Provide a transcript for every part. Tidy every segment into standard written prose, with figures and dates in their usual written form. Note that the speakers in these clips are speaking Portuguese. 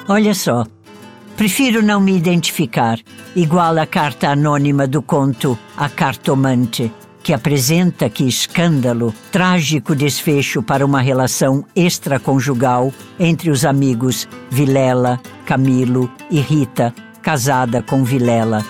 Olha só, prefiro não me identificar, igual a carta anônima do conto A Cartomante, que apresenta, que escândalo, trágico desfecho para uma relação extraconjugal entre os amigos Vilela, Camilo e Rita, casada com Vilela.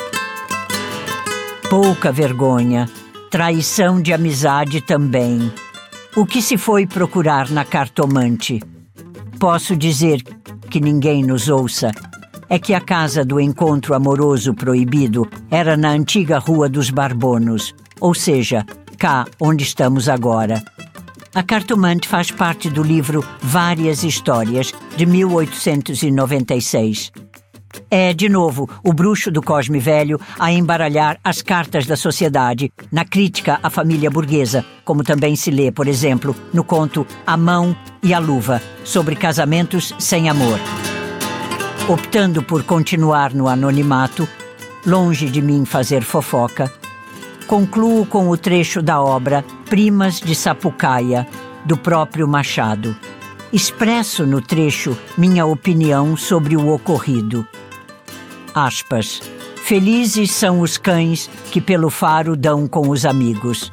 Pouca vergonha, traição de amizade também. O que se foi procurar na cartomante? Posso dizer que ninguém nos ouça. É que a casa do encontro amoroso proibido era na antiga Rua dos Barbonos, ou seja, cá onde estamos agora. A Cartomante faz parte do livro Várias Histórias, de 1896. É, de novo, o bruxo do Cosme Velho a embaralhar as cartas da sociedade na crítica à família burguesa, como também se lê, por exemplo, no conto A Mão e a Luva, sobre casamentos sem amor. Optando por continuar no anonimato, longe de mim fazer fofoca, concluo com o trecho da obra Primas de Sapucaia, do próprio Machado. Expresso no trecho minha opinião sobre o ocorrido. Aspas. Felizes são os cães que pelo faro dão com os amigos.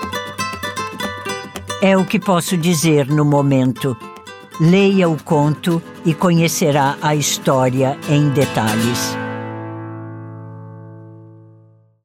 É o que posso dizer no momento. Leia o conto e conhecerá a história em detalhes.